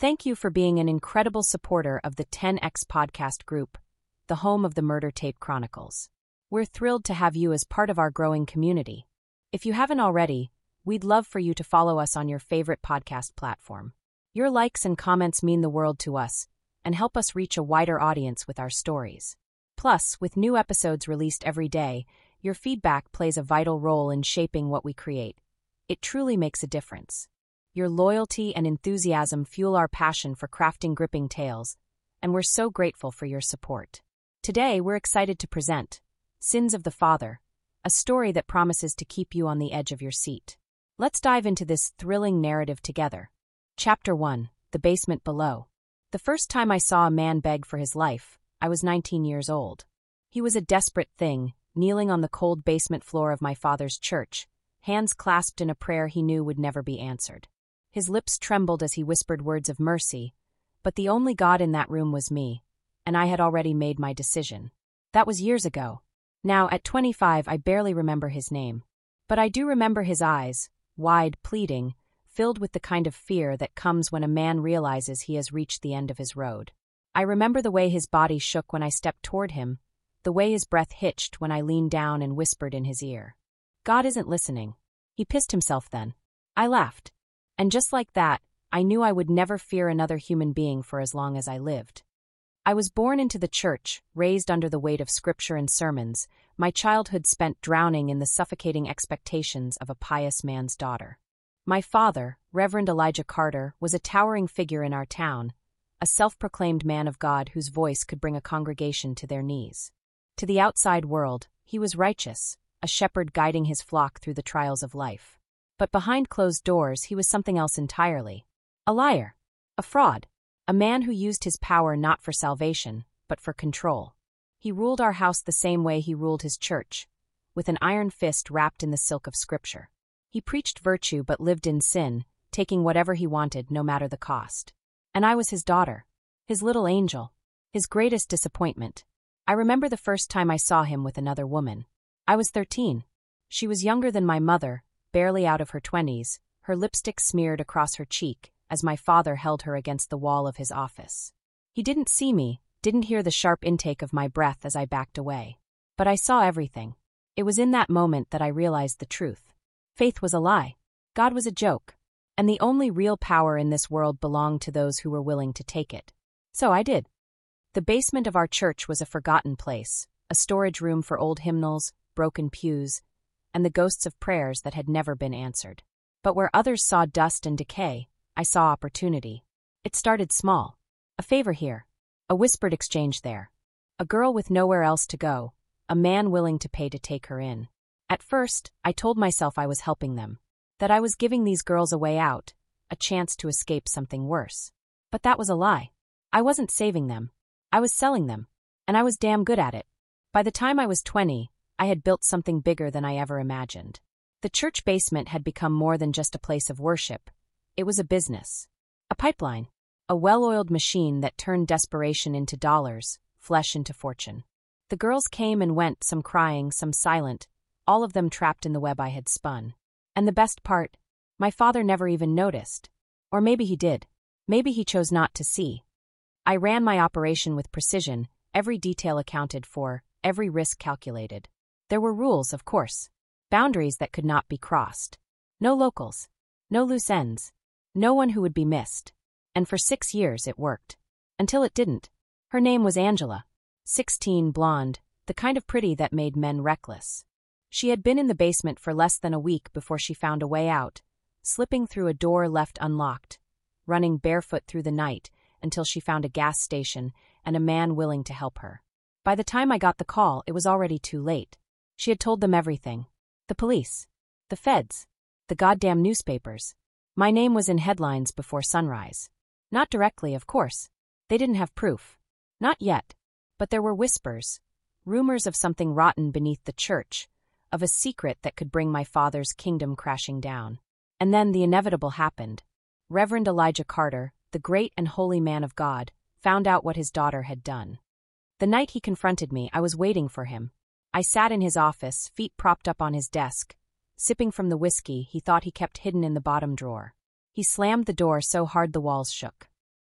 Thank you for being an incredible supporter of the 10X Podcast Group, the home of the Murder Tape Chronicles. We're thrilled to have you as part of our growing community. If you haven't already, we'd love for you to follow us on your favorite podcast platform. Your likes and comments mean the world to us and help us reach a wider audience with our stories. Plus, with new episodes released every day, your feedback plays a vital role in shaping what we create. It truly makes a difference. Your loyalty and enthusiasm fuel our passion for crafting gripping tales, and we're so grateful for your support. Today, we're excited to present Sins of the Father, a story that promises to keep you on the edge of your seat. Let's dive into this thrilling narrative together. Chapter 1: The Basement Below. The first time I saw a man beg for his life, I was 19 years old. He was a desperate thing, kneeling on the cold basement floor of my father's church, hands clasped in a prayer he knew would never be answered. His lips trembled as he whispered words of mercy, but the only God in that room was me, and I had already made my decision. That was years ago. Now, at 25, I barely remember his name. But I do remember his eyes, wide, pleading, filled with the kind of fear that comes when a man realizes he has reached the end of his road. I remember the way his body shook when I stepped toward him, the way his breath hitched when I leaned down and whispered in his ear. God isn't listening. He pissed himself then. I laughed. And just like that, I knew I would never fear another human being for as long as I lived. I was born into the church, raised under the weight of scripture and sermons, my childhood spent drowning in the suffocating expectations of a pious man's daughter. My father, Reverend Elijah Carter, was a towering figure in our town, a self-proclaimed man of God whose voice could bring a congregation to their knees. To the outside world, he was righteous, a shepherd guiding his flock through the trials of life. But behind closed doors, he was something else entirely. A liar. A fraud. A man who used his power not for salvation, but for control. He ruled our house the same way he ruled his church, with an iron fist wrapped in the silk of Scripture. He preached virtue but lived in sin, taking whatever he wanted no matter the cost. And I was his daughter, his little angel, his greatest disappointment. I remember the first time I saw him with another woman. I was 13. She was younger than my mother, barely out of her 20s, her lipstick smeared across her cheek as my father held her against the wall of his office. He didn't see me, didn't hear the sharp intake of my breath as I backed away. But I saw everything. It was in that moment that I realized the truth. Faith was a lie. God was a joke. And the only real power in this world belonged to those who were willing to take it. So I did. The basement of our church was a forgotten place, a storage room for old hymnals, broken pews, and the ghosts of prayers that had never been answered. But where others saw dust and decay, I saw opportunity. It started small. A favor here. A whispered exchange there. A girl with nowhere else to go. A man willing to pay to take her in. At first, I told myself I was helping them. That I was giving these girls a way out, a chance to escape something worse. But that was a lie. I wasn't saving them. I was selling them. And I was damn good at it. By the time I was 20, I had built something bigger than I ever imagined. The church basement had become more than just a place of worship. It was a business. A pipeline. A well-oiled machine that turned desperation into dollars, flesh into fortune. The girls came and went, some crying, some silent, all of them trapped in the web I had spun. And the best part, my father never even noticed. Or maybe he did. Maybe he chose not to see. I ran my operation with precision, every detail accounted for, every risk calculated. There were rules, of course. Boundaries that could not be crossed. No locals. No loose ends. No one who would be missed. And for 6 years it worked. Until it didn't. Her name was Angela. 16, blonde, the kind of pretty that made men reckless. She had been in the basement for less than a week before she found a way out, slipping through a door left unlocked, running barefoot through the night until she found a gas station and a man willing to help her. By the time I got the call, it was already too late. She had told them everything. The police. The feds. The goddamn newspapers. My name was in headlines before sunrise. Not directly, of course. They didn't have proof. Not yet. But there were whispers. Rumors of something rotten beneath the church. Of a secret that could bring my father's kingdom crashing down. And then the inevitable happened. Reverend Elijah Carter, the great and holy man of God, found out what his daughter had done. The night he confronted me, I was waiting for him. I sat in his office, feet propped up on his desk, sipping from the whiskey he thought he kept hidden in the bottom drawer. He slammed the door so hard the walls shook.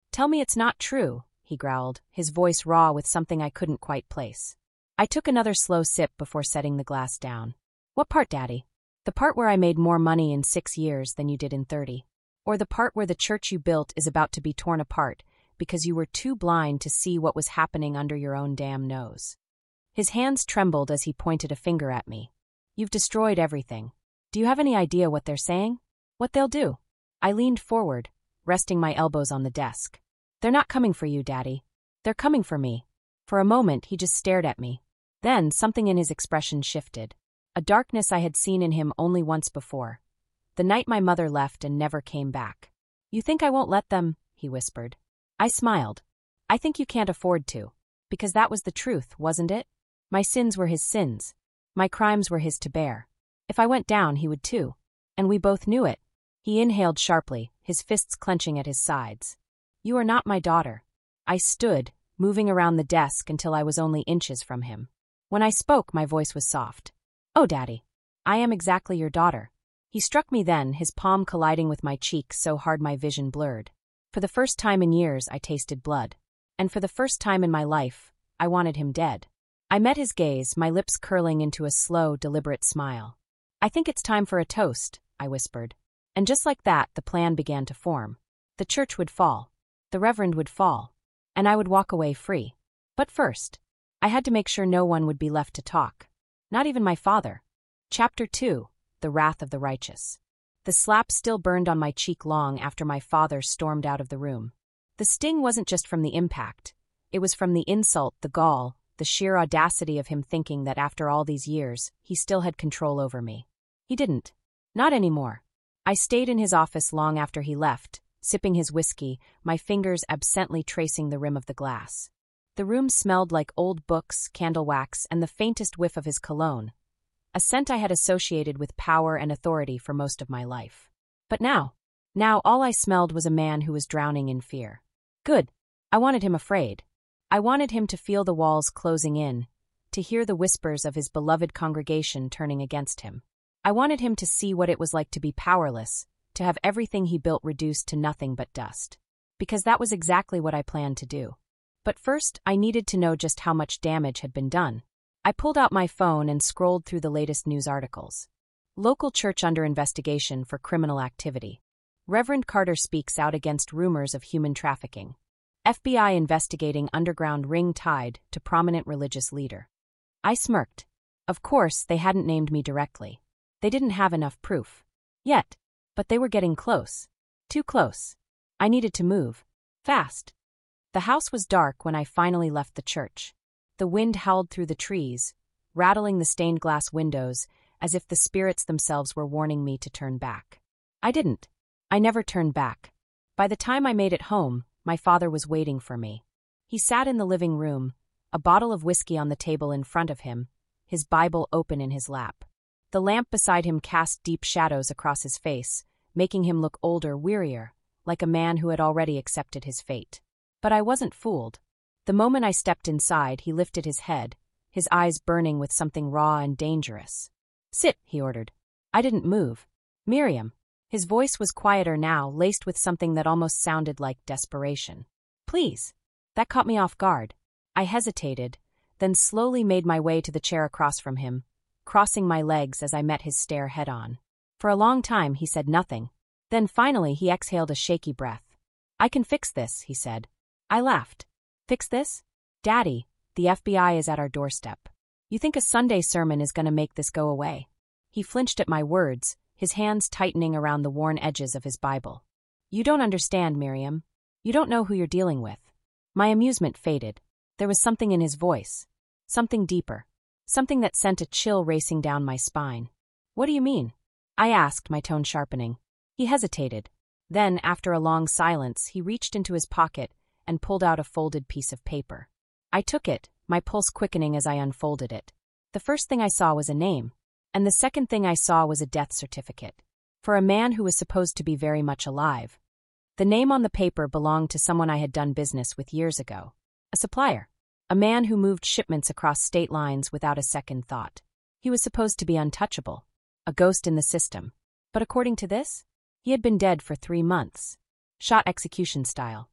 "Tell me it's not true," he growled, his voice raw with something I couldn't quite place. I took another slow sip before setting the glass down. "What part, Daddy? The part where I made more money in 6 years than you did in 30? Or the part where the church you built is about to be torn apart because you were too blind to see what was happening under your own damn nose?" His hands trembled as he pointed a finger at me. "You've destroyed everything. Do you have any idea what they're saying? What they'll do?" I leaned forward, resting my elbows on the desk. "They're not coming for you, Daddy. They're coming for me." For a moment, he just stared at me. Then something in his expression shifted. A darkness I had seen in him only once before. The night my mother left and never came back. "You think I won't let them?" he whispered. I smiled. "I think you can't afford to. Because that was the truth, wasn't it? My sins were his sins. My crimes were his to bear. If I went down, he would too. And we both knew it." He inhaled sharply, his fists clenching at his sides. "You are not my daughter." I stood, moving around the desk until I was only inches from him. When I spoke, my voice was soft. "Oh, Daddy. I am exactly your daughter." He struck me then, his palm colliding with my cheek so hard my vision blurred. For the first time in years, I tasted blood. And for the first time in my life, I wanted him dead. I met his gaze, my lips curling into a slow, deliberate smile. "I think it's time for a toast," I whispered. And just like that, the plan began to form. The church would fall. The Reverend would fall. And I would walk away free. But first, I had to make sure no one would be left to talk. Not even my father. Chapter 2. The Wrath of the Righteous. The slap still burned on my cheek long after my father stormed out of the room. The sting wasn't just from the impact. It was from the insult, the gall, the sheer audacity of him thinking that after all these years, he still had control over me. He didn't. Not anymore. I stayed in his office long after he left, sipping his whiskey, my fingers absently tracing the rim of the glass. The room smelled like old books, candle wax, and the faintest whiff of his cologne, a scent I had associated with power and authority for most of my life. But now all I smelled was a man who was drowning in fear. Good. I wanted him afraid. I wanted him to feel the walls closing in, to hear the whispers of his beloved congregation turning against him. I wanted him to see what it was like to be powerless, to have everything he built reduced to nothing but dust. Because that was exactly what I planned to do. But first, I needed to know just how much damage had been done. I pulled out my phone and scrolled through the latest news articles. Local church under investigation for criminal activity. Reverend Carter speaks out against rumors of human trafficking. FBI investigating underground ring tied to prominent religious leader. I smirked. Of course, they hadn't named me directly. They didn't have enough proof. Yet. But they were getting close. Too close. I needed to move. Fast. The house was dark when I finally left the church. The wind howled through the trees, rattling the stained glass windows, as if the spirits themselves were warning me to turn back. I didn't. I never turned back. By the time I made it home, my father was waiting for me. He sat in the living room, a bottle of whiskey on the table in front of him, his Bible open in his lap. The lamp beside him cast deep shadows across his face, making him look older, wearier, like a man who had already accepted his fate. But I wasn't fooled. The moment I stepped inside, he lifted his head, his eyes burning with something raw and dangerous. "Sit," he ordered. I didn't move. "Miriam." His voice was quieter now, laced with something that almost sounded like desperation. "Please." That caught me off guard. I hesitated, then slowly made my way to the chair across from him, crossing my legs as I met his stare head-on. For a long time, he said nothing. Then finally, he exhaled a shaky breath. "I can fix this," he said. I laughed. "Fix this? Daddy, the FBI is at our doorstep. You think a Sunday sermon is going to make this go away?" He flinched at my words, his hands tightening around the worn edges of his Bible. "You don't understand, Miriam. You don't know who you're dealing with." My amusement faded. There was something in his voice. Something deeper. Something that sent a chill racing down my spine. "What do you mean?" I asked, my tone sharpening. He hesitated. Then, after a long silence, he reached into his pocket and pulled out a folded piece of paper. I took it, my pulse quickening as I unfolded it. The first thing I saw was a name, and the second thing I saw was a death certificate. For a man who was supposed to be very much alive. The name on the paper belonged to someone I had done business with years ago. A supplier. A man who moved shipments across state lines without a second thought. He was supposed to be untouchable. A ghost in the system. But according to this, he had been dead for 3 months. Shot execution style.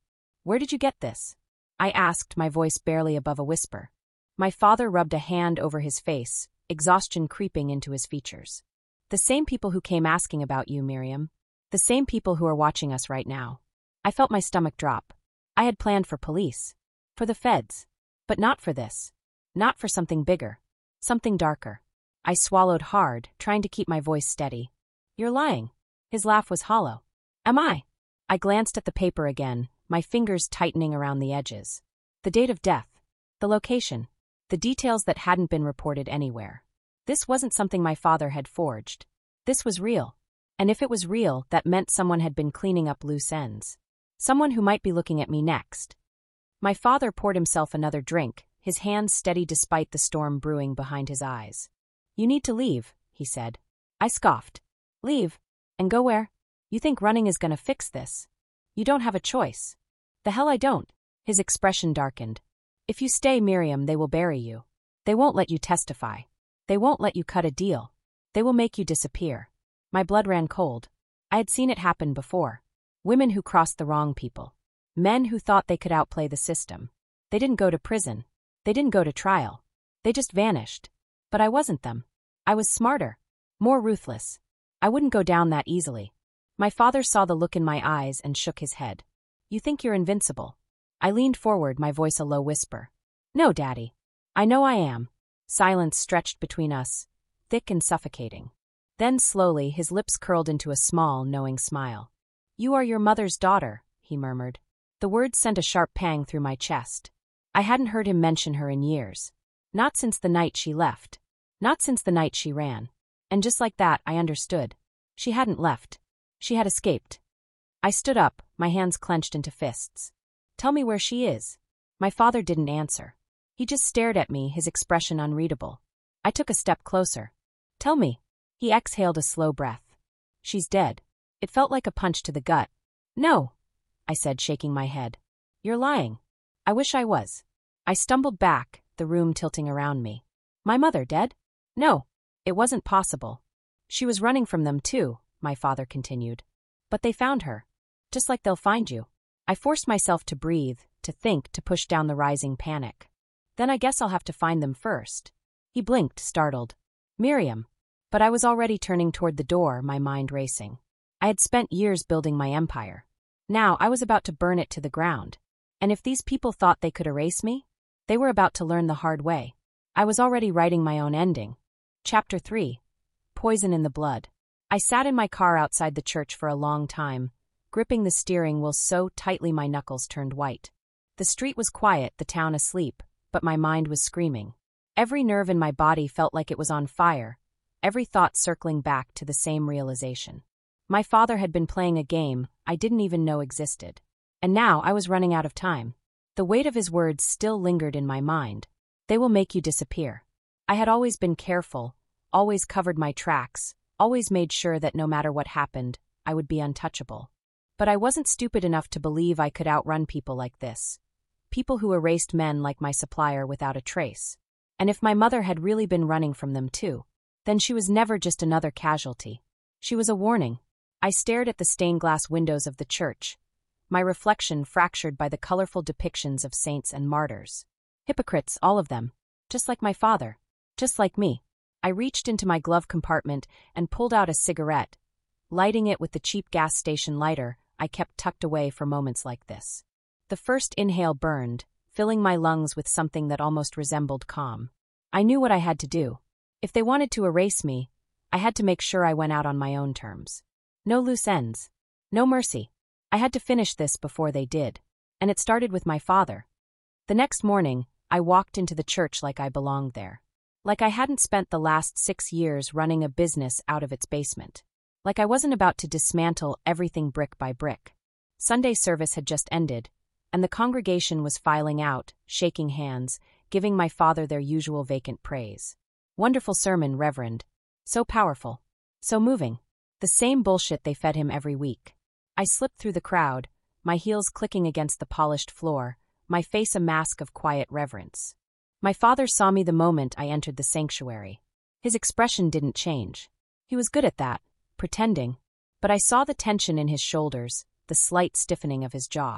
Where did you get this? I asked, my voice barely above a whisper. My father rubbed a hand over his face, exhaustion creeping into his features. The same people who came asking about you, Miriam. The same people who are watching us right now. I felt my stomach drop. I had planned for police. For the feds. But not for this. Not for something bigger. Something darker. I swallowed hard, trying to keep my voice steady. You're lying. His laugh was hollow. Am I? I glanced at the paper again, my fingers tightening around the edges. The date of death. The location. The details that hadn't been reported anywhere. This wasn't something my father had forged. This was real. And if it was real, that meant someone had been cleaning up loose ends. Someone who might be looking at me next. My father poured himself another drink, his hands steady despite the storm brewing behind his eyes. You need to leave, he said. I scoffed. Leave? And go where? You think running is gonna fix this? You don't have a choice. The hell I don't. His expression darkened. If you stay, Miriam, they will bury you. They won't let you testify. They won't let you cut a deal. They will make you disappear. My blood ran cold. I had seen it happen before. Women who crossed the wrong people. Men who thought they could outplay the system. They didn't go to prison. They didn't go to trial. They just vanished. But I wasn't them. I was smarter. More ruthless. I wouldn't go down that easily. My father saw the look in my eyes and shook his head. You think you're invincible? I leaned forward, my voice a low whisper. No, Daddy. I know I am. Silence stretched between us, thick and suffocating. Then slowly his lips curled into a small, knowing smile. You are your mother's daughter, he murmured. The words sent a sharp pang through my chest. I hadn't heard him mention her in years. Not since the night she left. Not since the night she ran. And just like that, I understood. She hadn't left. She had escaped. I stood up, my hands clenched into fists. Tell me where she is. My father didn't answer. He just stared at me, his expression unreadable. I took a step closer. Tell me. He exhaled a slow breath. She's dead. It felt like a punch to the gut. No, I said, shaking my head. You're lying. I wish I was. I stumbled back, the room tilting around me. My mother dead? No, it wasn't possible. She was running from them too, my father continued. But they found her. Just like they'll find you. I forced myself to breathe, to think, to push down the rising panic. Then I guess I'll have to find them first. He blinked, startled. Miriam. But I was already turning toward the door, my mind racing. I had spent years building my empire. Now I was about to burn it to the ground. And if these people thought they could erase me, they were about to learn the hard way. I was already writing my own ending. Chapter 3. Poison in the Blood. I sat in my car outside the church for a long time, gripping the steering wheel so tightly my knuckles turned white. The street was quiet, the town asleep, but my mind was screaming. Every nerve in my body felt like it was on fire, every thought circling back to the same realization. My father had been playing a game I didn't even know existed. And now I was running out of time. The weight of his words still lingered in my mind. They will make you disappear. I had always been careful, always covered my tracks, always made sure that no matter what happened, I would be untouchable. But I wasn't stupid enough to believe I could outrun people like this. People who erased men like my supplier without a trace. And if my mother had really been running from them too, then she was never just another casualty. She was a warning. I stared at the stained glass windows of the church, my reflection fractured by the colorful depictions of saints and martyrs. Hypocrites, all of them. Just like my father. Just like me. I reached into my glove compartment and pulled out a cigarette. Lighting it with the cheap gas station lighter I kept tucked away for moments like this. The first inhale burned, filling my lungs with something that almost resembled calm. I knew what I had to do. If they wanted to erase me, I had to make sure I went out on my own terms. No loose ends. No mercy. I had to finish this before they did. And it started with my father. The next morning, I walked into the church like I belonged there. Like I hadn't spent the last 6 years running a business out of its basement. Like I wasn't about to dismantle everything brick by brick. Sunday service had just ended, and the congregation was filing out, shaking hands, giving my father their usual vacant praise. Wonderful sermon, Reverend. So powerful. So moving. The same bullshit they fed him every week. I slipped through the crowd, my heels clicking against the polished floor, my face a mask of quiet reverence. My father saw me the moment I entered the sanctuary. His expression didn't change. He was good at that, pretending. But I saw the tension in his shoulders, the slight stiffening of his jaw.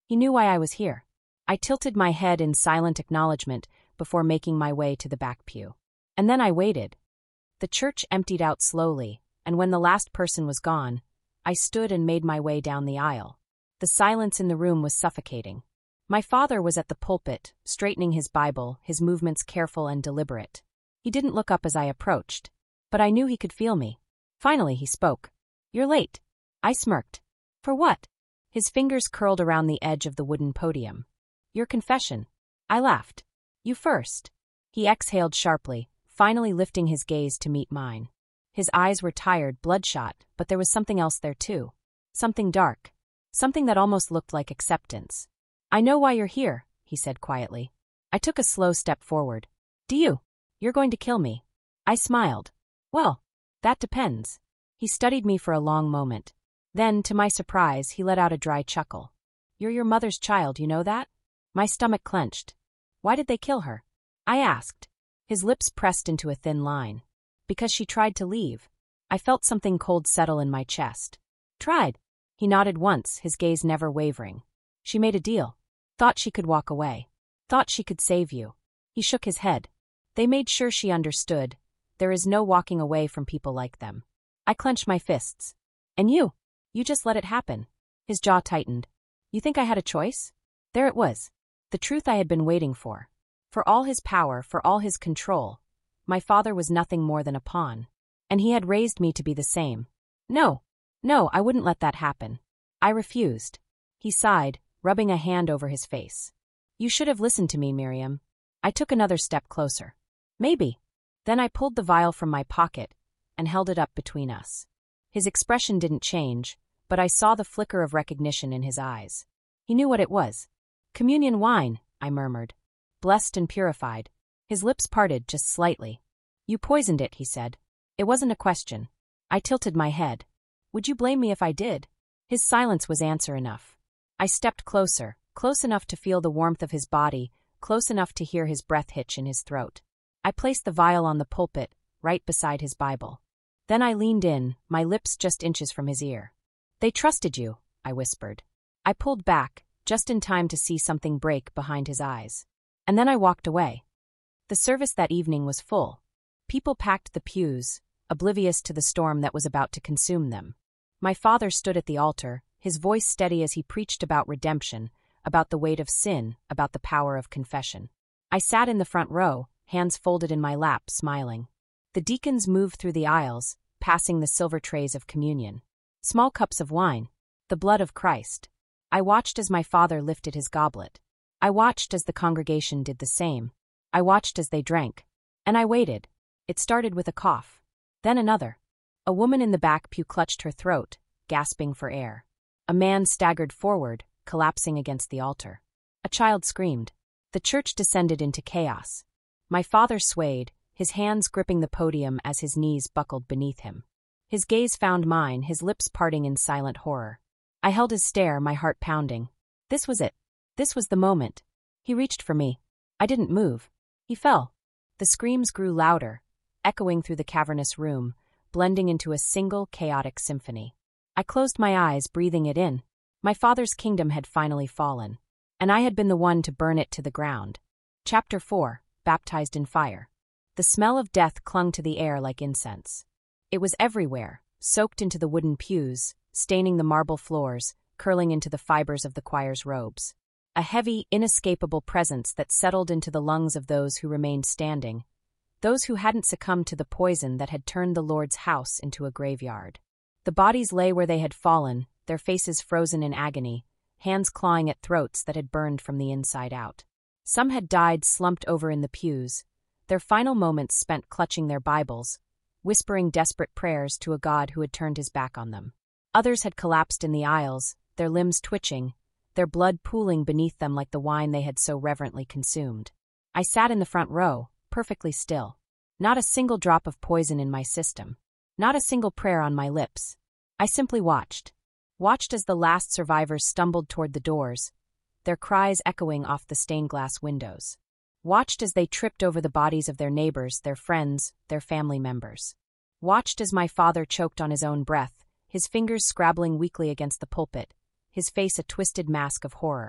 He knew why I was here. I tilted my head in silent acknowledgement before making my way to the back pew. And then I waited. The church emptied out slowly, and when the last person was gone, I stood and made my way down the aisle. The silence in the room was suffocating. My father was at the pulpit, straightening his Bible, his movements careful and deliberate. He didn't look up as I approached, but I knew he could feel me. Finally he spoke. "You're late." I smirked. "For what?" His fingers curled around the edge of the wooden podium. "Your confession." I laughed. "You first." He exhaled sharply, finally lifting his gaze to meet mine. His eyes were tired, bloodshot, but there was something else there too. Something dark. Something that almost looked like acceptance. "I know why you're here," he said quietly. I took a slow step forward. "Do you? You're going to kill me." I smiled. "Well, that depends." He studied me for a long moment. Then, to my surprise, he let out a dry chuckle. "You're your mother's child, you know that?" My stomach clenched. "Why did they kill her?" I asked. His lips pressed into a thin line. "Because she tried to leave." I felt something cold settle in my chest. "Tried?" He nodded once, his gaze never wavering. "She made a deal. Thought she could walk away. Thought she could save you." He shook his head. "They made sure she understood. There is no walking away from people like them." I clenched my fists. "And you? You just let it happen." His jaw tightened. "You think I had a choice?" There it was. The truth I had been waiting for. For all his power, for all his control, my father was nothing more than a pawn. And he had raised me to be the same. No, I wouldn't let that happen. I refused. He sighed, rubbing a hand over his face. "You should have listened to me, Miriam." I took another step closer. "Maybe." Then I pulled the vial from my pocket and held it up between us. His expression didn't change, but I saw the flicker of recognition in his eyes. He knew what it was. "Communion wine," I murmured. "Blessed and purified." His lips parted just slightly. "You poisoned it," he said. It wasn't a question. I tilted my head. "Would you blame me if I did?" His silence was answer enough. I stepped closer, close enough to feel the warmth of his body, close enough to hear his breath hitch in his throat. I placed the vial on the pulpit, right beside his Bible. Then I leaned in, my lips just inches from his ear. "They trusted you," I whispered. I pulled back, just in time to see something break behind his eyes. And then I walked away. The service that evening was full. People packed the pews, oblivious to the storm that was about to consume them. My father stood at the altar, his voice steady as he preached about redemption, about the weight of sin, about the power of confession. I sat in the front row, hands folded in my lap, smiling. The deacons moved through the aisles, passing the silver trays of communion. Small cups of wine, the blood of Christ. I watched as my father lifted his goblet. I watched as the congregation did the same. I watched as they drank. And I waited. It started with a cough. Then another. A woman in the back pew clutched her throat, gasping for air. A man staggered forward, collapsing against the altar. A child screamed. The church descended into chaos. My father swayed, his hands gripping the podium as his knees buckled beneath him. His gaze found mine, his lips parting in silent horror. I held his stare, my heart pounding. This was it. This was the moment. He reached for me. I didn't move. He fell. The screams grew louder, echoing through the cavernous room, blending into a single chaotic symphony. I closed my eyes, breathing it in. My father's kingdom had finally fallen, and I had been the one to burn it to the ground. Chapter 4, Baptized in Fire. The smell of death clung to the air like incense. It was everywhere, soaked into the wooden pews, staining the marble floors, curling into the fibers of the choir's robes. A heavy, inescapable presence that settled into the lungs of those who remained standing, those who hadn't succumbed to the poison that had turned the Lord's house into a graveyard. The bodies lay where they had fallen, their faces frozen in agony, hands clawing at throats that had burned from the inside out. Some had died slumped over in the pews, their final moments spent clutching their Bibles, whispering desperate prayers to a God who had turned his back on them. Others had collapsed in the aisles, their limbs twitching, their blood pooling beneath them like the wine they had so reverently consumed. I sat in the front row, perfectly still. Not a single drop of poison in my system. Not a single prayer on my lips. I simply watched. Watched as the last survivors stumbled toward the doors, their cries echoing off the stained glass windows. Watched as they tripped over the bodies of their neighbors, their friends, their family members. Watched as my father choked on his own breath, his fingers scrabbling weakly against the pulpit, his face a twisted mask of horror.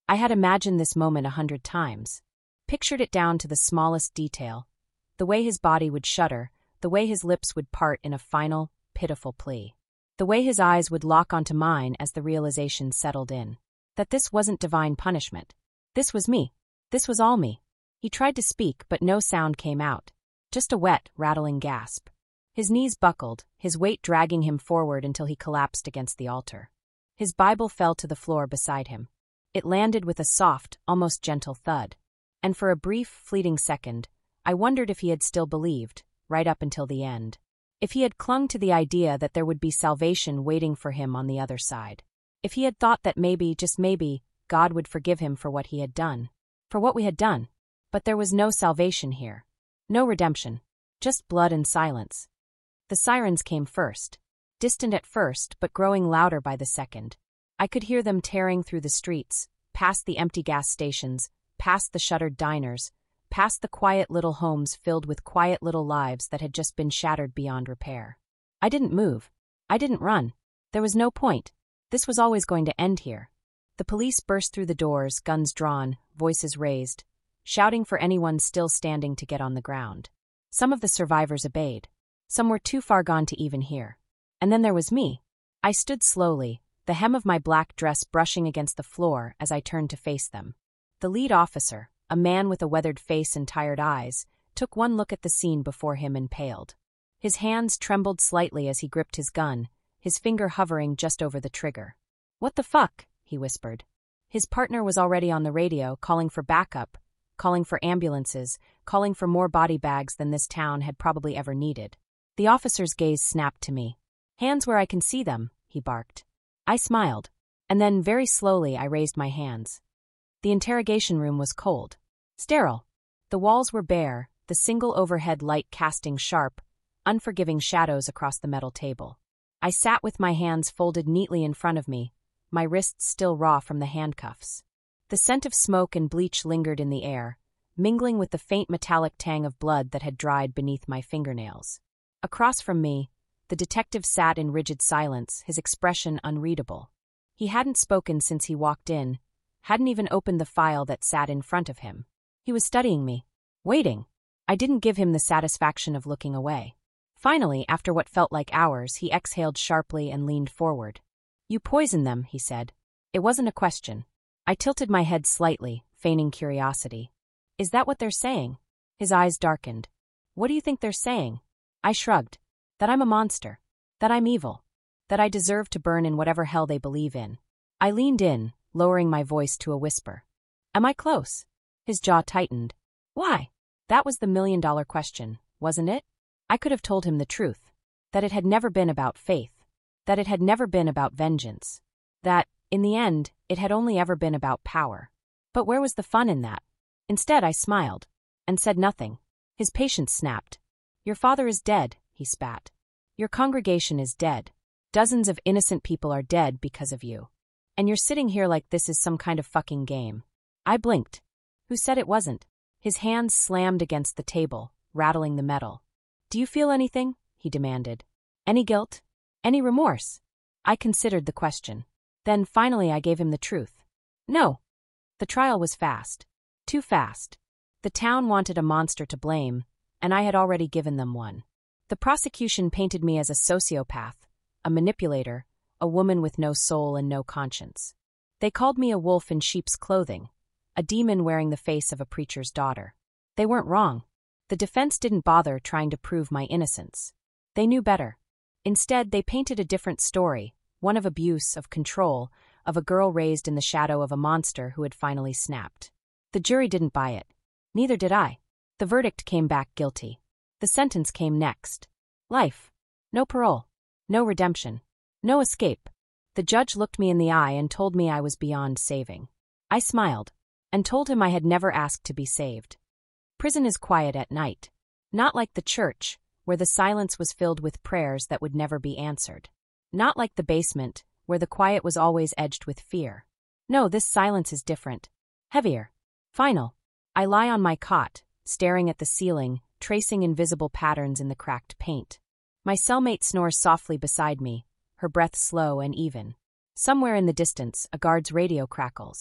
I had imagined this moment 100 times. Pictured it down to the smallest detail. The way his body would shudder, the way his lips would part in a final, pitiful plea. The way his eyes would lock onto mine as the realization settled in. That this wasn't divine punishment. This was me. This was all me. He tried to speak, but no sound came out. Just a wet, rattling gasp. His knees buckled, his weight dragging him forward until he collapsed against the altar. His Bible fell to the floor beside him. It landed with a soft, almost gentle thud. And for a brief, fleeting second, I wondered if he had still believed, right up until the end. If he had clung to the idea that there would be salvation waiting for him on the other side. If he had thought that maybe, just maybe, God would forgive him for what he had done. For what we had done. But there was no salvation here. No redemption. Just blood and silence. The sirens came first. Distant at first, but growing louder by the second. I could hear them tearing through the streets, past the empty gas stations, past the shuttered diners, past the quiet little homes filled with quiet little lives that had just been shattered beyond repair. I didn't move. I didn't run. There was no point. This was always going to end here. The police burst through the doors, guns drawn, voices raised, shouting for anyone still standing to get on the ground. Some of the survivors obeyed. Some were too far gone to even hear. And then there was me. I stood slowly, the hem of my black dress brushing against the floor as I turned to face them. The lead officer, a man with a weathered face and tired eyes, took one look at the scene before him and paled. His hands trembled slightly as he gripped his gun, his finger hovering just over the trigger. "What the fuck?" he whispered. His partner was already on the radio, calling for backup, calling for ambulances, calling for more body bags than this town had probably ever needed. The officer's gaze snapped to me. "Hands where I can see them," he barked. I smiled, and then very slowly I raised my hands. The interrogation room was cold. Sterile. The walls were bare, the single overhead light casting sharp, unforgiving shadows across the metal table. I sat with my hands folded neatly in front of me, my wrists still raw from the handcuffs. The scent of smoke and bleach lingered in the air, mingling with the faint metallic tang of blood that had dried beneath my fingernails. Across from me, the detective sat in rigid silence, his expression unreadable. He hadn't spoken since he walked in, hadn't even opened the file that sat in front of him. He was studying me, waiting. I didn't give him the satisfaction of looking away. Finally, after what felt like hours, he exhaled sharply and leaned forward. "You poisoned them," he said. It wasn't a question. I tilted my head slightly, feigning curiosity. "Is that what they're saying?" His eyes darkened. "What do you think they're saying?" I shrugged. "That I'm a monster. That I'm evil. That I deserve to burn in whatever hell they believe in." I leaned in, lowering my voice to a whisper. "Am I close?" His jaw tightened. "Why?" That was the million-dollar question, wasn't it? I could have told him the truth. That it had never been about faith. That it had never been about vengeance. That, in the end, it had only ever been about power. But where was the fun in that? Instead, I smiled. And said nothing. His patience snapped. "Your father is dead," he spat. "Your congregation is dead. Dozens of innocent people are dead because of you. And you're sitting here like this is some kind of fucking game." I blinked. Who said it wasn't? His hands slammed against the table, rattling the metal. "Do you feel anything?" he demanded. "Any guilt? Any remorse?" I considered the question. Then finally I gave him the truth. "No." The trial was fast. Too fast. The town wanted a monster to blame, and I had already given them one. The prosecution painted me as a sociopath, a manipulator, a woman with no soul and no conscience. They called me a wolf in sheep's clothing, a demon wearing the face of a preacher's daughter. They weren't wrong. The defense didn't bother trying to prove my innocence. They knew better. Instead, they painted a different story, one of abuse, of control, of a girl raised in the shadow of a monster who had finally snapped. The jury didn't buy it. Neither did I. The verdict came back guilty. The sentence came next. Life. No parole. No redemption. No escape. The judge looked me in the eye and told me I was beyond saving. I smiled, and told him I had never asked to be saved. Prison is quiet at night. Not like the church, where the silence was filled with prayers that would never be answered. Not like the basement, where the quiet was always edged with fear. No, this silence is different. Heavier. Final. I lie on my cot, staring at the ceiling, tracing invisible patterns in the cracked paint. My cellmate snores softly beside me, her breath slow and even. Somewhere in the distance, a guard's radio crackles.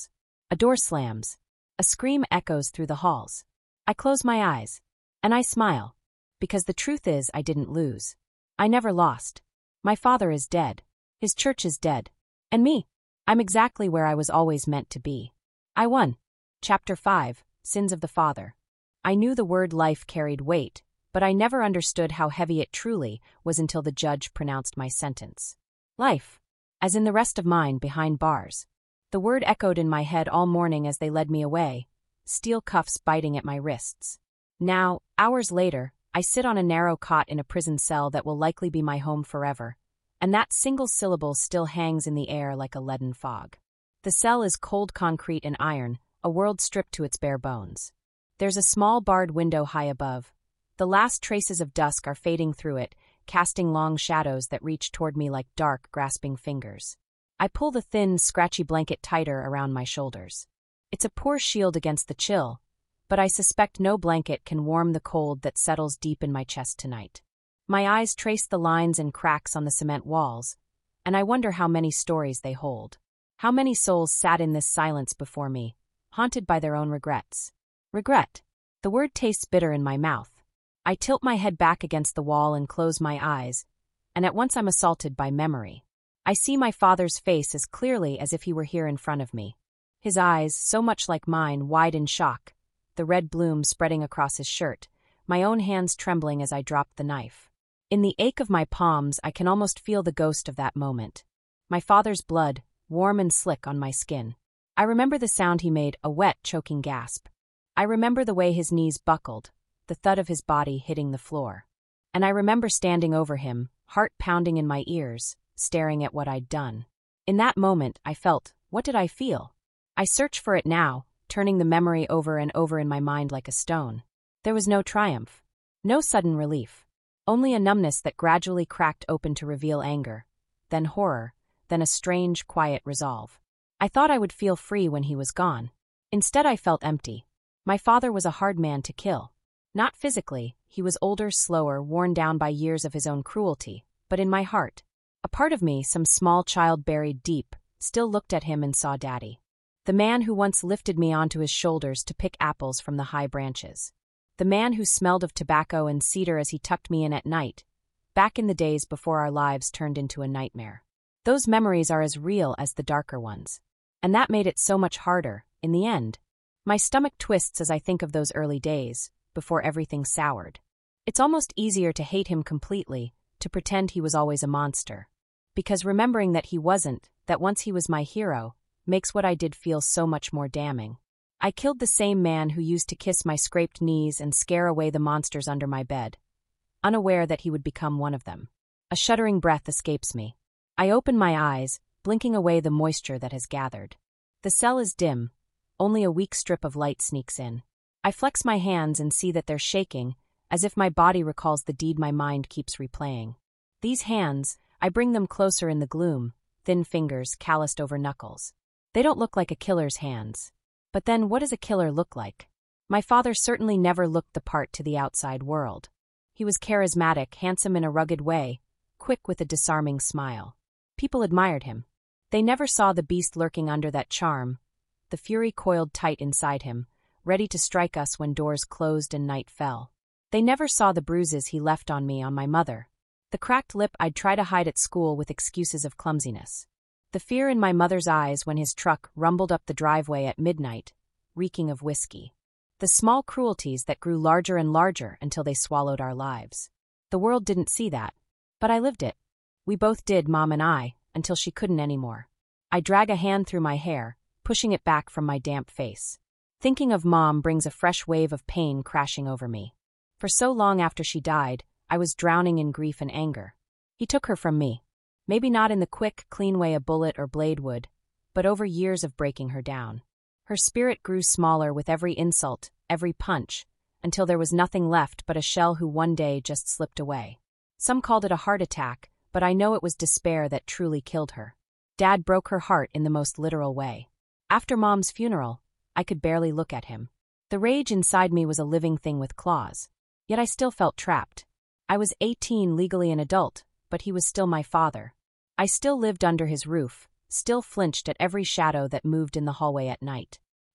A door slams. A scream echoes through the halls. I close my eyes. And I smile. Because the truth is I didn't lose. I never lost. My father is dead. His church is dead. And me? I'm exactly where I was always meant to be. I won. Chapter 5, Sins of the Father. I knew the word life carried weight, but I never understood how heavy it truly was until the judge pronounced my sentence. Life. As in the rest of mine behind bars. The word echoed in my head all morning as they led me away, steel cuffs biting at my wrists. Now, hours later, I sit on a narrow cot in a prison cell that will likely be my home forever, and that single syllable still hangs in the air like a leaden fog. The cell is cold concrete and iron, a world stripped to its bare bones. There's a small barred window high above. The last traces of dusk are fading through it, casting long shadows that reach toward me like dark, grasping fingers. I pull the thin, scratchy blanket tighter around my shoulders. It's a poor shield against the chill, but I suspect no blanket can warm the cold that settles deep in my chest tonight. My eyes trace the lines and cracks on the cement walls, and I wonder how many stories they hold. How many souls sat in this silence before me, haunted by their own regrets. Regret. The word tastes bitter in my mouth. I tilt my head back against the wall and close my eyes, and at once I'm assaulted by memory. I see my father's face as clearly as if he were here in front of me. His eyes, so much like mine, wide in shock, the red bloom spreading across his shirt, my own hands trembling as I dropped the knife. In the ache of my palms, I can almost feel the ghost of that moment. My father's blood, warm and slick on my skin. I remember the sound he made, a wet, choking gasp. I remember the way his knees buckled, the thud of his body hitting the floor. And I remember standing over him, heart pounding in my ears, staring at what I'd done. In that moment, I felt, what did I feel? I search for it now, turning the memory over and over in my mind like a stone. There was no triumph. No sudden relief. Only a numbness that gradually cracked open to reveal anger, then horror, then a strange, quiet resolve. I thought I would feel free when he was gone. Instead, I felt empty. My father was a hard man to kill. Not physically, he was older, slower, worn down by years of his own cruelty, but in my heart. A part of me, some small child buried deep, still looked at him and saw Daddy. The man who once lifted me onto his shoulders to pick apples from the high branches. The man who smelled of tobacco and cedar as he tucked me in at night, back in the days before our lives turned into a nightmare. Those memories are as real as the darker ones. And that made it so much harder, in the end. My stomach twists as I think of those early days, before everything soured. It's almost easier to hate him completely, to pretend he was always a monster. Because remembering that he wasn't, that once he was my hero, makes what I did feel so much more damning. I killed the same man who used to kiss my scraped knees and scare away the monsters under my bed, unaware that he would become one of them. A shuddering breath escapes me. I open my eyes, blinking away the moisture that has gathered. The cell is dim. Only a weak strip of light sneaks in. I flex my hands and see that they're shaking, as if my body recalls the deed my mind keeps replaying. These hands, I bring them closer in the gloom, thin fingers calloused over knuckles. They don't look like a killer's hands. But then what does a killer look like? My father certainly never looked the part to the outside world. He was charismatic, handsome in a rugged way, quick with a disarming smile. People admired him. They never saw the beast lurking under that charm, the fury coiled tight inside him, ready to strike us when doors closed and night fell. They never saw the bruises he left on me, on my mother. The cracked lip I'd try to hide at school with excuses of clumsiness. The fear in my mother's eyes when his truck rumbled up the driveway at midnight, reeking of whiskey. The small cruelties that grew larger and larger until they swallowed our lives. The world didn't see that. But I lived it. We both did, Mom and I, until she couldn't anymore. I drag a hand through my hair, pushing it back from my damp face. Thinking of Mom brings a fresh wave of pain crashing over me. For so long after she died, I was drowning in grief and anger. He took her from me. Maybe not in the quick, clean way a bullet or blade would, but over years of breaking her down. Her spirit grew smaller with every insult, every punch, until there was nothing left but a shell who one day just slipped away. Some called it a heart attack, but I know it was despair that truly killed her. Dad broke her heart in the most literal way. After Mom's funeral, I could barely look at him. The rage inside me was a living thing with claws. Yet I still felt trapped. I was 18, legally an adult, but he was still my father. I still lived under his roof, still flinched at every shadow that moved in the hallway at night.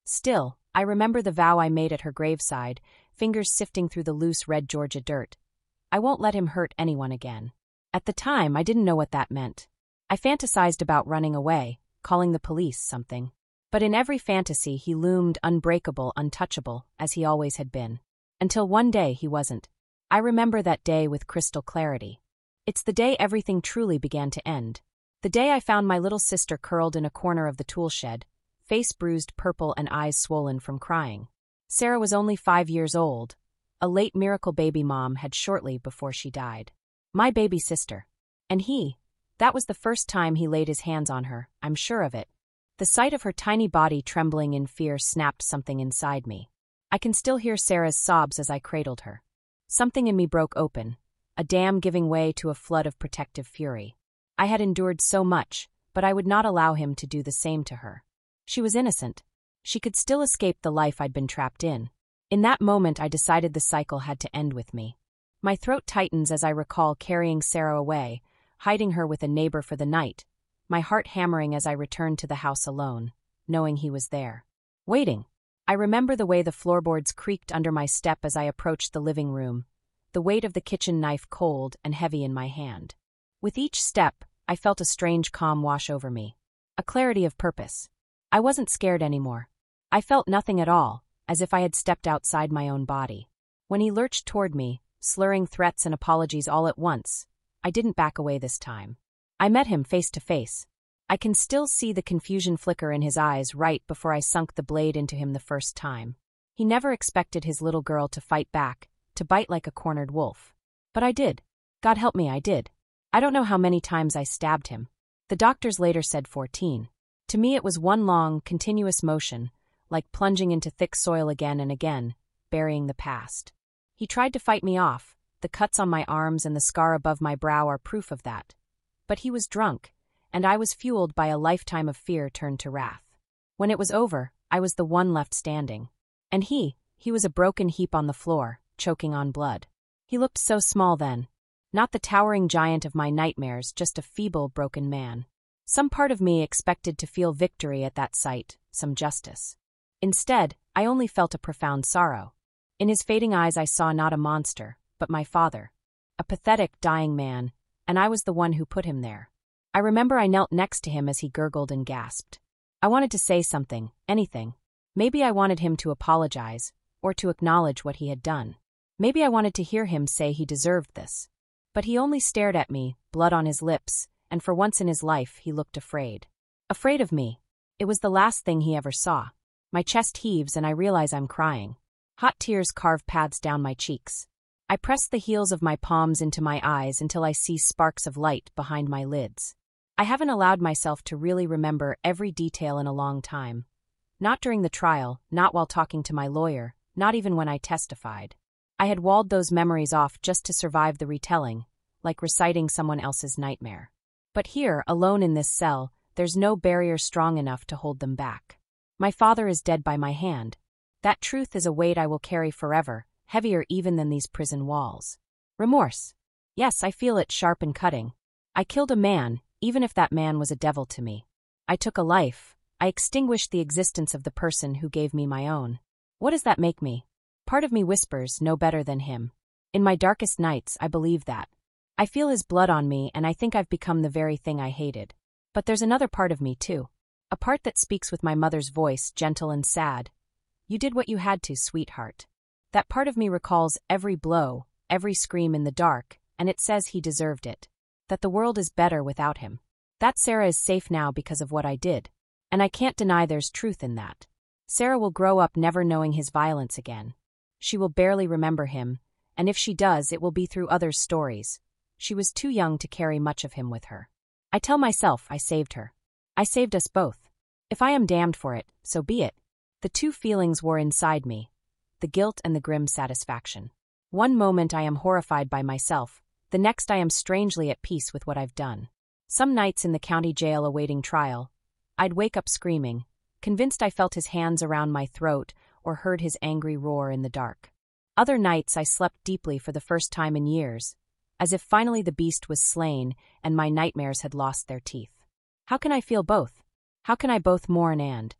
Still, I remember the vow I made at her graveside, fingers sifting through the loose red Georgia dirt. I won't let him hurt anyone again. At the time, I didn't know what that meant. I fantasized about running away, calling the police, something. But in every fantasy he loomed unbreakable, untouchable, as he always had been. Until one day he wasn't. I remember that day with crystal clarity. It's the day everything truly began to end. The day I found my little sister curled in a corner of the tool shed, face bruised purple and eyes swollen from crying. Sarah was only 5 years old. A late miracle baby mom had shortly before she died. My baby sister. And that was the first time he laid his hands on her, I'm sure of it. The sight of her tiny body trembling in fear snapped something inside me. I can still hear Sarah's sobs as I cradled her. Something in me broke open, a dam giving way to a flood of protective fury. I had endured so much, but I would not allow him to do the same to her. She was innocent. She could still escape the life I'd been trapped in. In that moment I decided the cycle had to end with me. My throat tightens as I recall carrying Sarah away, hiding her with a neighbor for the night, my heart hammering as I returned to the house alone, knowing he was there. Waiting. I remember the way the floorboards creaked under my step as I approached the living room, the weight of the kitchen knife cold and heavy in my hand. With each step, I felt a strange calm wash over me, a clarity of purpose. I wasn't scared anymore. I felt nothing at all, as if I had stepped outside my own body. When he lurched toward me, slurring threats and apologies all at once, I didn't back away this time. I met him face to face. I can still see the confusion flicker in his eyes right before I sunk the blade into him the first time. He never expected his little girl to fight back, to bite like a cornered wolf. But I did. God help me, I did. I don't know how many times I stabbed him. The doctors later said 14. To me it was one long, continuous motion, like plunging into thick soil again and again, burying the past. He tried to fight me off. The cuts on my arms and the scar above my brow are proof of that. But he was drunk, and I was fueled by a lifetime of fear turned to wrath. When it was over, I was the one left standing. And he was a broken heap on the floor, choking on blood. He looked so small then. Not the towering giant of my nightmares, just a feeble, broken man. Some part of me expected to feel victory at that sight, some justice. Instead, I only felt a profound sorrow. In his fading eyes I saw not a monster, but my father. A pathetic, dying man, and I was the one who put him there. I remember I knelt next to him as he gurgled and gasped. I wanted to say something, anything. Maybe I wanted him to apologize, or to acknowledge what he had done. Maybe I wanted to hear him say he deserved this. But he only stared at me, blood on his lips, and for once in his life he looked afraid. Afraid of me. It was the last thing he ever saw. My chest heaves and I realize I'm crying. Hot tears carve paths down my cheeks. I press the heels of my palms into my eyes until I see sparks of light behind my lids. I haven't allowed myself to really remember every detail in a long time. Not during the trial, not while talking to my lawyer, not even when I testified. I had walled those memories off just to survive the retelling, like reciting someone else's nightmare. But here, alone in this cell, there's no barrier strong enough to hold them back. My father is dead by my hand. That truth is a weight I will carry forever, heavier even than these prison walls. Remorse. Yes, I feel it sharp and cutting. I killed a man, even if that man was a devil to me. I took a life. I extinguished the existence of the person who gave me my own. What does that make me? Part of me whispers, no better than him. In my darkest nights, I believe that. I feel his blood on me and I think I've become the very thing I hated. But there's another part of me too. A part that speaks with my mother's voice, gentle and sad. You did what you had to, sweetheart. That part of me recalls every blow, every scream in the dark, and it says he deserved it. That the world is better without him. That Sarah is safe now because of what I did. And I can't deny there's truth in that. Sarah will grow up never knowing his violence again. She will barely remember him, and if she does, it will be through others' stories. She was too young to carry much of him with her. I tell myself I saved her. I saved us both. If I am damned for it, so be it. The two feelings war inside me, the guilt and the grim satisfaction. One moment I am horrified by myself, the next I am strangely at peace with what I've done. Some nights in the county jail awaiting trial, I'd wake up screaming, convinced I felt his hands around my throat or heard his angry roar in the dark. Other nights I slept deeply for the first time in years, as if finally the beast was slain and my nightmares had lost their teeth. How can I feel both? How can I both mourn and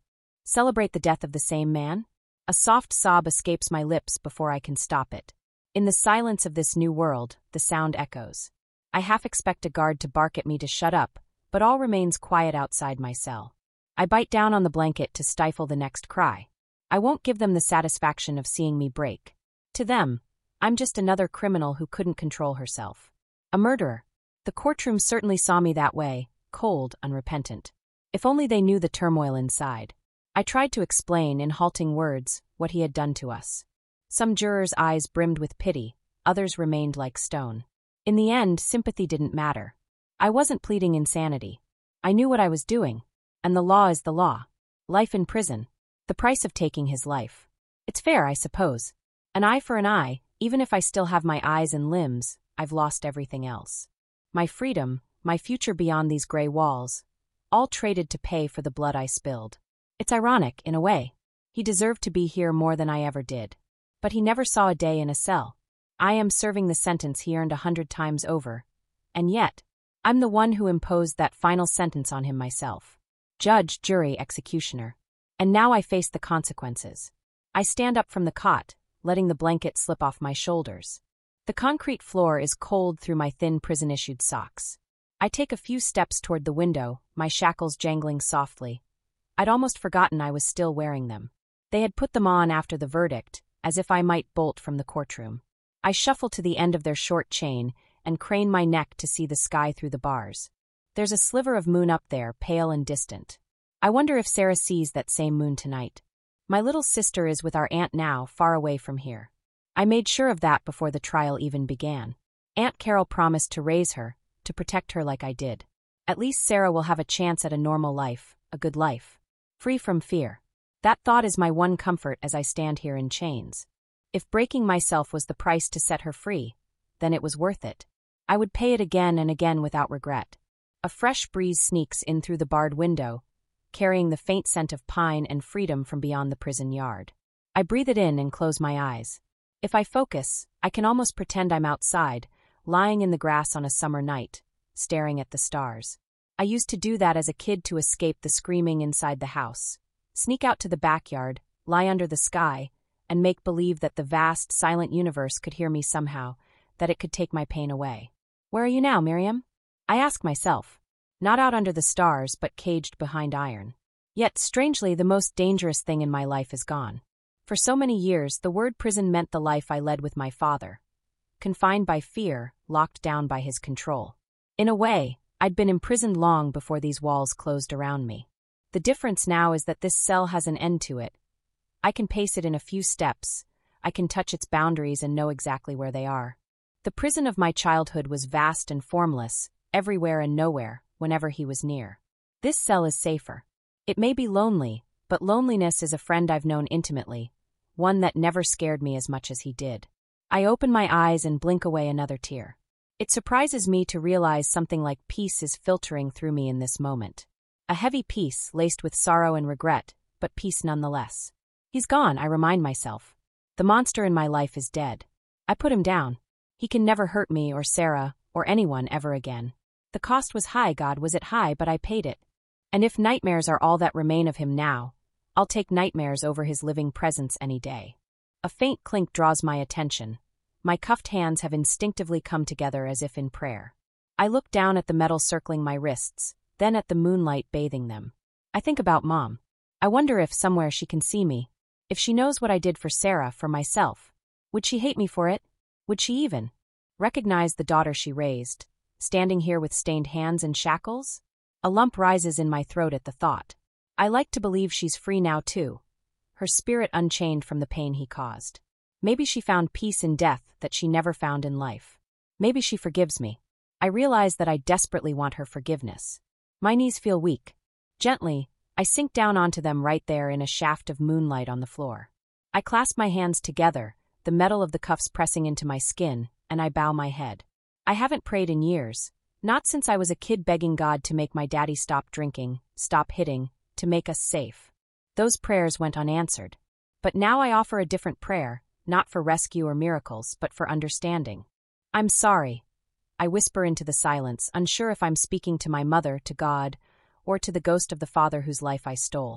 Celebrate the death of the same man? A soft sob escapes my lips before I can stop it. In the silence of this new world, the sound echoes. I half expect a guard to bark at me to shut up, but all remains quiet outside my cell. I bite down on the blanket to stifle the next cry. I won't give them the satisfaction of seeing me break. To them, I'm just another criminal who couldn't control herself. A murderer. The courtroom certainly saw me that way, cold, unrepentant. If only they knew the turmoil inside. I tried to explain, in halting words, what he had done to us. Some jurors' eyes brimmed with pity, others remained like stone. In the end, sympathy didn't matter. I wasn't pleading insanity. I knew what I was doing. And the law is the law. Life in prison. The price of taking his life. It's fair, I suppose. An eye for an eye, even if I still have my eyes and limbs, I've lost everything else. My freedom, my future beyond these gray walls, all traded to pay for the blood I spilled. It's ironic, in a way. He deserved to be here more than I ever did. But he never saw a day in a cell. I am serving the sentence he earned 100 times over. And yet, I'm the one who imposed that final sentence on him myself. Judge, jury, executioner. And now I face the consequences. I stand up from the cot, letting the blanket slip off my shoulders. The concrete floor is cold through my thin prison-issued socks. I take a few steps toward the window, my shackles jangling softly. I'd almost forgotten I was still wearing them. They had put them on after the verdict, as if I might bolt from the courtroom. I shuffle to the end of their short chain and crane my neck to see the sky through the bars. There's a sliver of moon up there, pale and distant. I wonder if Sarah sees that same moon tonight. My little sister is with our aunt now, far away from here. I made sure of that before the trial even began. Aunt Carol promised to raise her, to protect her like I did. At least Sarah will have a chance at a normal life, a good life. Free from fear. That thought is my one comfort as I stand here in chains. If breaking myself was the price to set her free, then it was worth it. I would pay it again and again without regret. A fresh breeze sneaks in through the barred window, carrying the faint scent of pine and freedom from beyond the prison yard. I breathe it in and close my eyes. If I focus, I can almost pretend I'm outside, lying in the grass on a summer night, staring at the stars. I used to do that as a kid to escape the screaming inside the house. Sneak out to the backyard, lie under the sky, and make believe that the vast, silent universe could hear me somehow, that it could take my pain away. Where are you now, Miriam? I ask myself. Not out under the stars, but caged behind iron. Yet, strangely, the most dangerous thing in my life is gone. For so many years, the word prison meant the life I led with my father. Confined by fear, locked down by his control. In a way, I'd been imprisoned long before these walls closed around me. The difference now is that this cell has an end to it. I can pace it in a few steps. I can touch its boundaries and know exactly where they are. The prison of my childhood was vast and formless, everywhere and nowhere, whenever he was near. This cell is safer. It may be lonely, but loneliness is a friend I've known intimately, one that never scared me as much as he did. I open my eyes and blink away another tear. It surprises me to realize something like peace is filtering through me in this moment. A heavy peace laced with sorrow and regret, but peace nonetheless. He's gone, I remind myself. The monster in my life is dead. I put him down. He can never hurt me or Sarah or anyone ever again. The cost was high, God, was it high, but I paid it. And if nightmares are all that remain of him now, I'll take nightmares over his living presence any day. A faint clink draws my attention. My cuffed hands have instinctively come together as if in prayer. I look down at the metal circling my wrists, then at the moonlight bathing them. I think about Mom. I wonder if somewhere she can see me. If she knows what I did for Sarah, for myself. Would she hate me for it? Would she even recognize the daughter she raised, standing here with stained hands and shackles? A lump rises in my throat at the thought. I like to believe she's free now too, her spirit unchained from the pain he caused. Maybe she found peace in death that she never found in life. Maybe she forgives me. I realize that I desperately want her forgiveness. My knees feel weak. Gently, I sink down onto them right there in a shaft of moonlight on the floor. I clasp my hands together, the metal of the cuffs pressing into my skin, and I bow my head. I haven't prayed in years, not since I was a kid begging God to make my daddy stop drinking, stop hitting, to make us safe. Those prayers went unanswered. But now I offer a different prayer, not for rescue or miracles, but for understanding. I'm sorry. I whisper into the silence, unsure if I'm speaking to my mother, to God, or to the ghost of the father whose life I stole.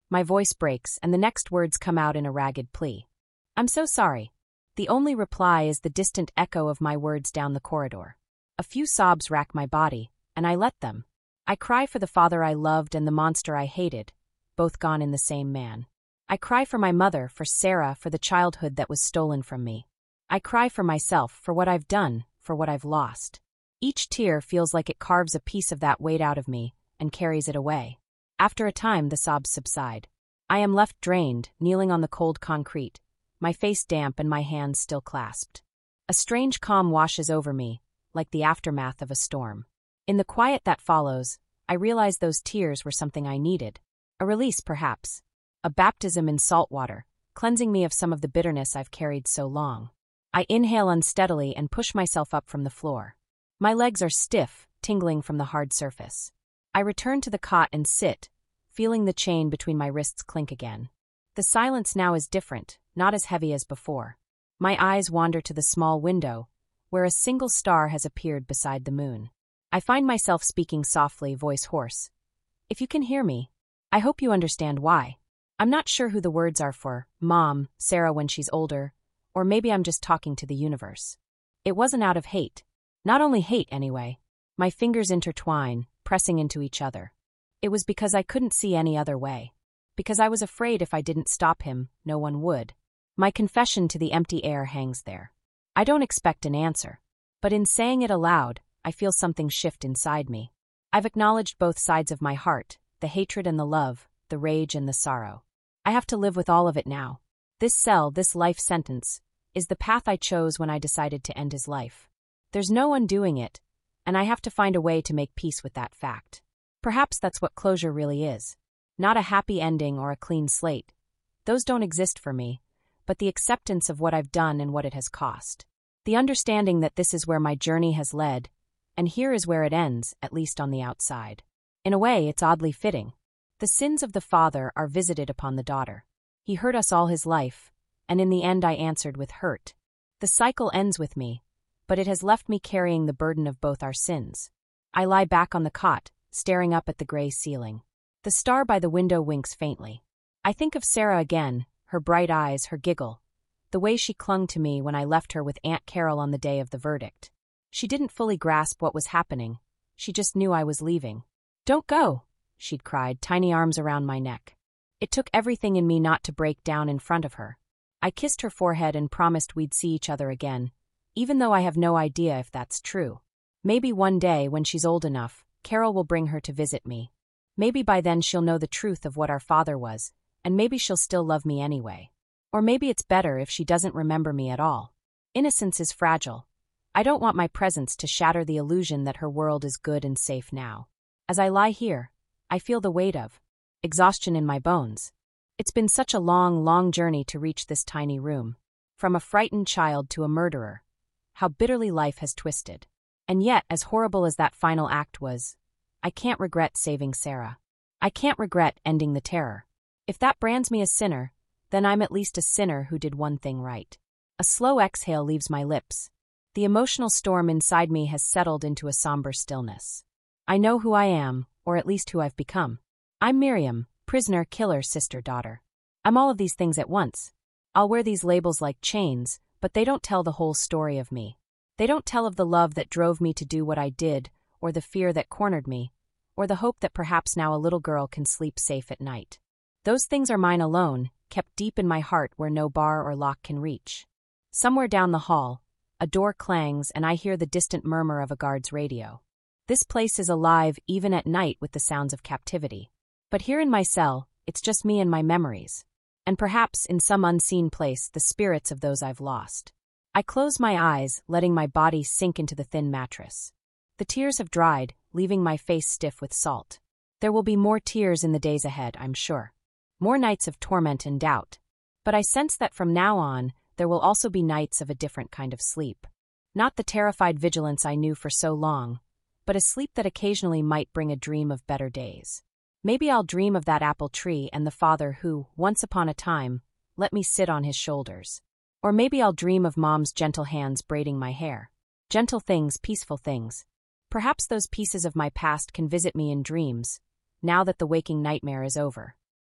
My voice breaks, and the next words come out in a ragged plea. I'm so sorry. The only reply is the distant echo of my words down the corridor. A few sobs rack my body, and I let them. I cry for the father I loved and the monster I hated, both gone in the same man. I cry for my mother, for Sarah, for the childhood that was stolen from me. I cry for myself, for what I've done, for what I've lost. Each tear feels like it carves a piece of that weight out of me and carries it away. After a time, the sobs subside. I am left drained, kneeling on the cold concrete, my face damp and my hands still clasped. A strange calm washes over me, like the aftermath of a storm. In the quiet that follows, I realize those tears were something I needed. A release, perhaps. A baptism in salt water, cleansing me of some of the bitterness I've carried so long. I inhale unsteadily and push myself up from the floor. My legs are stiff, tingling from the hard surface. I return to the cot and sit, feeling the chain between my wrists clink again. The silence now is different, not as heavy as before. My eyes wander to the small window, where a single star has appeared beside the moon. I find myself speaking softly, voice hoarse. If you can hear me, I hope you understand why. I'm not sure who the words are for, Mom, Sarah when she's older, or maybe I'm just talking to the universe. It wasn't out of hate. Not only hate, anyway. My fingers intertwine, pressing into each other. It was because I couldn't see any other way. Because I was afraid if I didn't stop him, no one would. My confession to the empty air hangs there. I don't expect an answer. But in saying it aloud, I feel something shift inside me. I've acknowledged both sides of my heart, the hatred and the love, the rage and the sorrow. I have to live with all of it now. This cell, this life sentence, is the path I chose when I decided to end his life. There's no undoing it, and I have to find a way to make peace with that fact. Perhaps that's what closure really is. Not a happy ending or a clean slate. Those don't exist for me, but the acceptance of what I've done and what it has cost. The understanding that this is where my journey has led, and here is where it ends, at least on the outside. In a way, it's oddly fitting. The sins of the father are visited upon the daughter. He hurt us all his life, and in the end I answered with hurt. The cycle ends with me, but it has left me carrying the burden of both our sins. I lie back on the cot, staring up at the gray ceiling. The star by the window winks faintly. I think of Sarah again, her bright eyes, her giggle, the way she clung to me when I left her with Aunt Carol on the day of the verdict. She didn't fully grasp what was happening. She just knew I was leaving. "Don't go," she'd cried, tiny arms around my neck. It took everything in me not to break down in front of her. I kissed her forehead and promised we'd see each other again, even though I have no idea if that's true. Maybe one day, when she's old enough, Carol will bring her to visit me. Maybe by then she'll know the truth of what our father was, and maybe she'll still love me anyway. Or maybe it's better if she doesn't remember me at all. Innocence is fragile. I don't want my presence to shatter the illusion that her world is good and safe now. As I lie here, I feel the weight of exhaustion in my bones. It's been such a long, long journey to reach this tiny room. From a frightened child to a murderer. How bitterly life has twisted. And yet, as horrible as that final act was, I can't regret saving Sarah. I can't regret ending the terror. If that brands me a sinner, then I'm at least a sinner who did one thing right. A slow exhale leaves my lips. The emotional storm inside me has settled into a somber stillness. I know who I am, or at least who I've become. I'm Miriam, prisoner, killer, sister, daughter. I'm all of these things at once. I'll wear these labels like chains, but they don't tell the whole story of me. They don't tell of the love that drove me to do what I did, or the fear that cornered me, or the hope that perhaps now a little girl can sleep safe at night. Those things are mine alone, kept deep in my heart where no bar or lock can reach. Somewhere down the hall, a door clangs and I hear the distant murmur of a guard's radio. This place is alive even at night with the sounds of captivity. But here in my cell, it's just me and my memories. And perhaps, in some unseen place, the spirits of those I've lost. I close my eyes, letting my body sink into the thin mattress. The tears have dried, leaving my face stiff with salt. There will be more tears in the days ahead, I'm sure. More nights of torment and doubt. But I sense that from now on, there will also be nights of a different kind of sleep. Not the terrified vigilance I knew for so long, but a sleep that occasionally might bring a dream of better days. Maybe I'll dream of that apple tree and the father who, once upon a time, let me sit on his shoulders. Or maybe I'll dream of Mom's gentle hands braiding my hair. Gentle things, peaceful things. Perhaps those pieces of my past can visit me in dreams, now that the waking nightmare is over.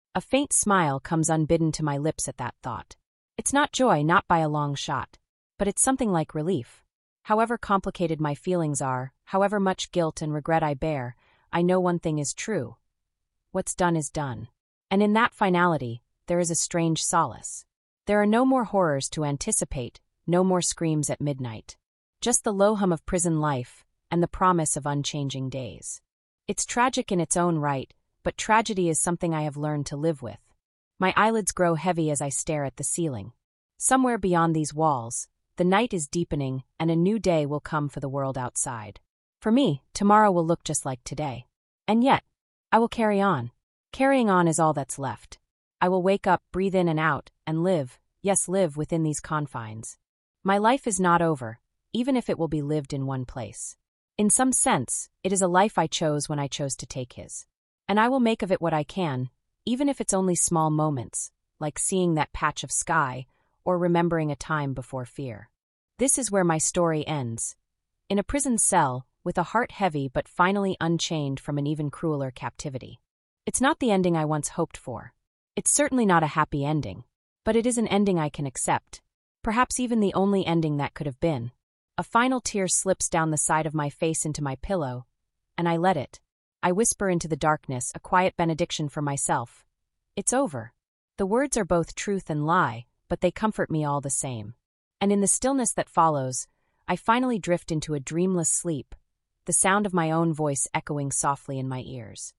A faint smile comes unbidden to my lips at that thought. It's not joy, not by a long shot, but it's something like relief. However complicated my feelings are, however much guilt and regret I bear, I know one thing is true. What's done is done. And in that finality, there is a strange solace. There are no more horrors to anticipate, no more screams at midnight. Just the low hum of prison life, and the promise of unchanging days. It's tragic in its own right, but tragedy is something I have learned to live with. My eyelids grow heavy as I stare at the ceiling. Somewhere beyond these walls, the night is deepening and a new day will come for the world outside. For me, tomorrow will look just like today. And yet, I will carry on. Carrying on is all that's left. I will wake up, breathe in and out, and live, yes, live within these confines. My life is not over, even if it will be lived in one place. In some sense, it is a life I chose when I chose to take his. And I will make of it what I can, even if it's only small moments, like seeing that patch of sky, or remembering a time before fear. This is where my story ends. In a prison cell, with a heart heavy but finally unchained from an even crueler captivity. It's not the ending I once hoped for. It's certainly not a happy ending, but it is an ending I can accept. Perhaps even the only ending that could have been. A final tear slips down the side of my face into my pillow, and I let it. I whisper into the darkness, a quiet benediction for myself. It's over. The words are both truth and lie, but they comfort me all the same. And in the stillness that follows, I finally drift into a dreamless sleep, the sound of my own voice echoing softly in my ears.